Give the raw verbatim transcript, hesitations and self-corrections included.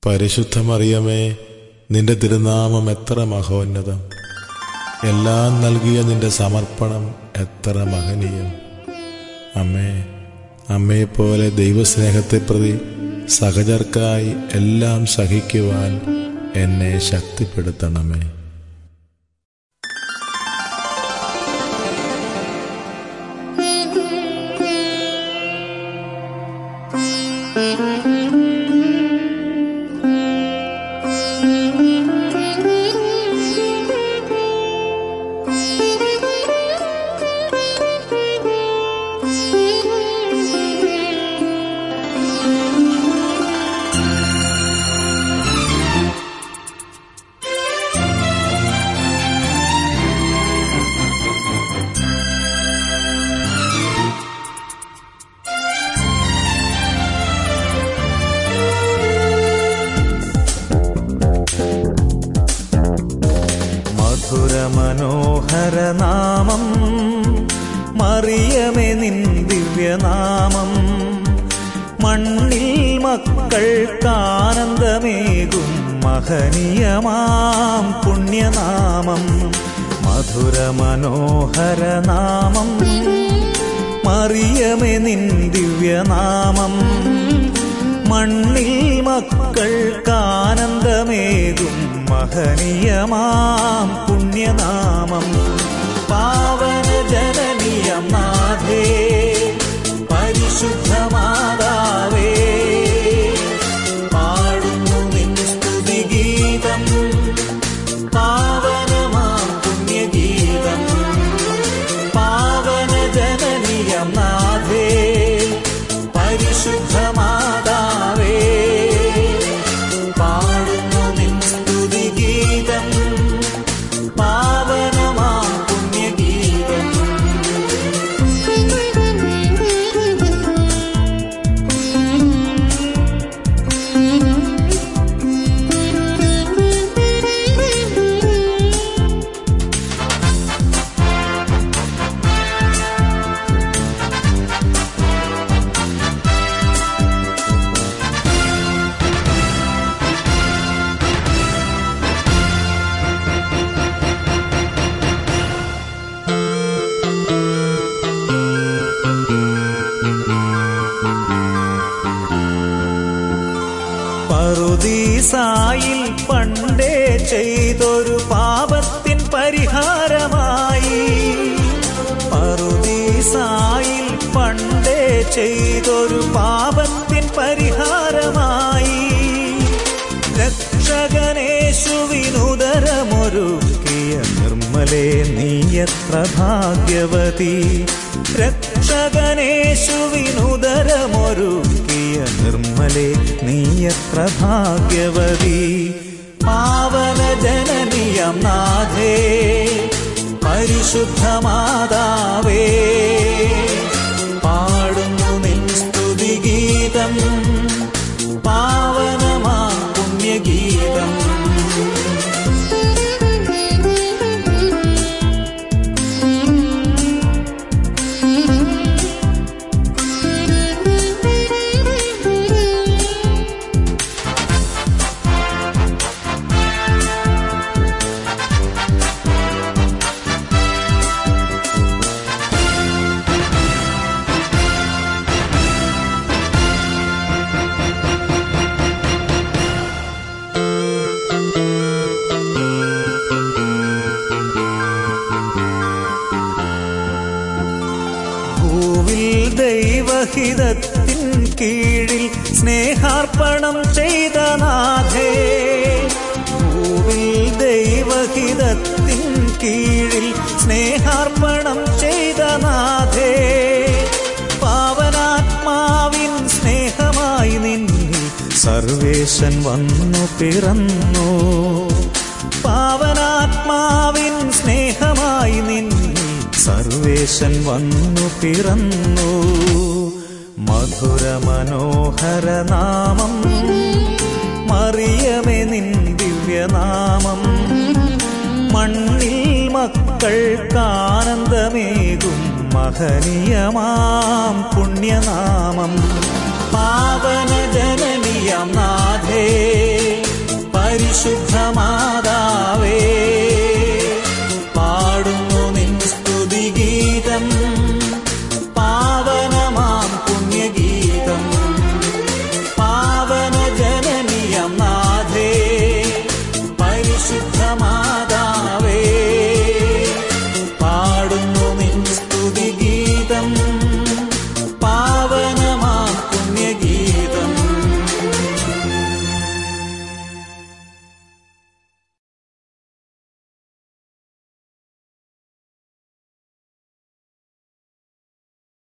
പരിശുദ്ധ മറിയമേ, നിന്റെ തിരുനാമം എത്ര മഹോന്നതം! എല്ലാം നൽകിയ നിന്റെ സമർപ്പണം എത്ര മഹനീയം! അമ്മേ, അമ്മയെപ്പോലെ ദൈവസ്നേഹത്തെ പ്രതി സഹചർക്കായി എല്ലാം സഹിക്കുവാൻ എന്നെ ശക്തിപ്പെടുത്തണമേ. മനോഹരനാമം മറിയമേ, നിൻ ദിവ്യനാമം മണ്ണിൽ മക്കൾക്കാനന്ദമേകും മഹനീയമാം പുണ്യനാമം. മധുരമനോഹരനാമം മറിയമേ, നിൻ ദിവ്യനാമം മണ്ണിൽ മക്കൾക്കാനന്ദമേകും മഹനീയമാം പുണ്യനാമം. പാവന ജനനീയം നാഥേ, പരിശുദ്ധ മാതാവേ, പാടുന്നു നിൻ സ്തുതിഗീതം, പാവനമാം പുണ്യഗീതം. പാവന ജനനീയം നാഥേ, പരിശുദ്ധ മാതാവേ, പാടുന്നു നിൻ സ്തുതിഗീതം, പാവനമാം പുണ്യഗീതം. പറുദീസായിൽ പണ്ടേ ചെയ്തൊരു പാപത്തിൻ പരിഹാരമായി, പറുദീസായിൽ പണ്ടേ ചെയ്തൊരു പാപത്തിൻ പരിഹാരമായി, രക്ഷകനേശുവിനുദരമൊരുക്കിയ നിർമ്മലേ, നീയത്ര ഭാഗ്യവതി. രക്ഷകനേശുവിനുദരമൊരുക്കിയ നിർമ്മലേ, നീയത്ര ഭാഗ്യവതി. പാവന ജനനീയം നാഥേ, പരിശുദ്ധ മാതാവേ, പാടുന്നു നിൻ സ്തുതിഗീതം, പാവനമാം പുണ്യഗീതം. ദൈവഹിതത്തിൻ കീഴിൽ സ്നേഹാർപ്പണം ചെയ്ത നാഥേ, ഭൂവിൽ ദൈവഹിതത്തിൻ കീഴിൽ സ്നേഹാർപ്പണം ചെയ്ത നാഥേ, പാവനാത്മാവിൻ സ്നേഹമായി നിന്നിൽ സർവേശൻ വന്നു പിറന്നു. പാവനാത്മാവിൻ സ്നേഹമായി നിന്നിൽ സർവേശൻ വന്നു പിറന്നു. മധുരമനോഹരനാമം മറിയമേ, നിൻ ദിവ്യനാമം മണ്ണിൽ മക്കൾക്കാനന്ദമേകും മഹനീയമാം പുണ്യനാമം. പാവന ജനനീയം നാഥേ, പരിശുദ്ധമാ